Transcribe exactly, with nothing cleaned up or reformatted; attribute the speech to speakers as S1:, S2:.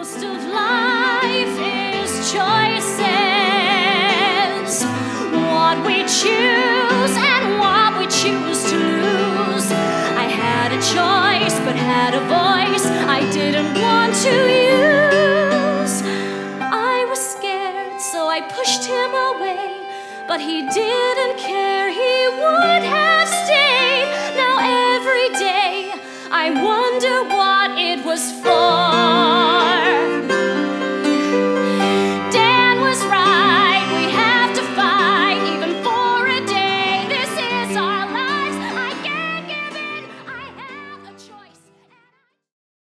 S1: cost of life is choices. What we choose and what we choose to lose. I had a choice but had a voice I didn't want to use. I was scared, so I pushed him away, but he didn't care, he would have stayed. Now every day I wonder what it was